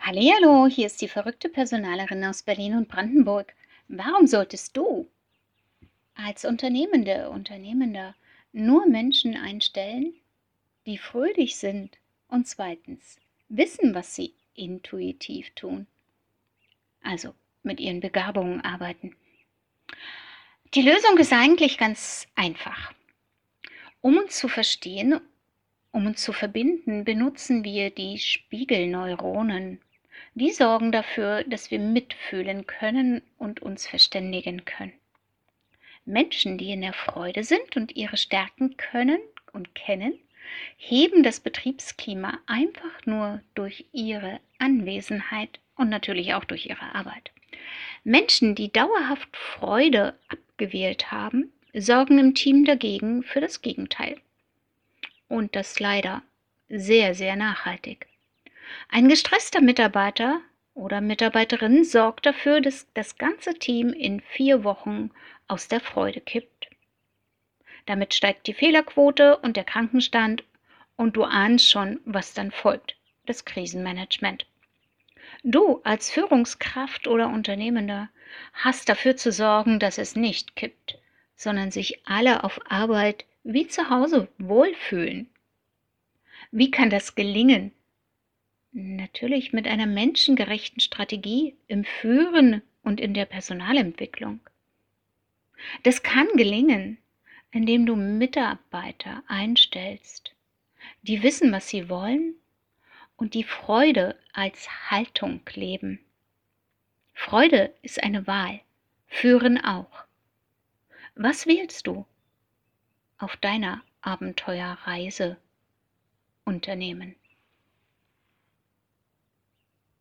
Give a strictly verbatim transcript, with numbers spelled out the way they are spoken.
Hallihallo, hier ist die verrückte Personalerin aus Berlin und Brandenburg. Warum solltest du als Unternehmende, Unternehmender nur Menschen einstellen, die fröhlich sind und zweitens wissen, was sie intuitiv tun, also mit ihren Begabungen arbeiten? Die Lösung ist eigentlich ganz einfach. Um uns zu verstehen, um uns zu verbinden, benutzen wir die Spiegelneuronen. Die sorgen dafür, dass wir mitfühlen können und uns verständigen können. Menschen, die in der Freude sind und ihre Stärken können und kennen, heben das Betriebsklima einfach nur durch ihre Anwesenheit und natürlich auch durch ihre Arbeit. Menschen, die dauerhaft Freude abgewählt haben, sorgen im Team dagegen für das Gegenteil. Und das leider sehr, sehr nachhaltig. Ein gestresster Mitarbeiter oder Mitarbeiterin sorgt dafür, dass das ganze Team in vier Wochen aus der Freude kippt. Damit steigt die Fehlerquote und der Krankenstand und du ahnst schon, was dann folgt: das Krisenmanagement. Du als Führungskraft oder Unternehmender hast dafür zu sorgen, dass es nicht kippt, sondern sich alle auf Arbeit wie zu Hause wohlfühlen. Wie kann das gelingen? Natürlich mit einer menschengerechten Strategie im Führen und in der Personalentwicklung. Das kann gelingen, indem du Mitarbeiter einstellst, die wissen, was sie wollen und die Freude als Haltung leben. Freude ist eine Wahl, Führen auch. Was wählst du auf deiner Abenteuerreise, Unternehmen?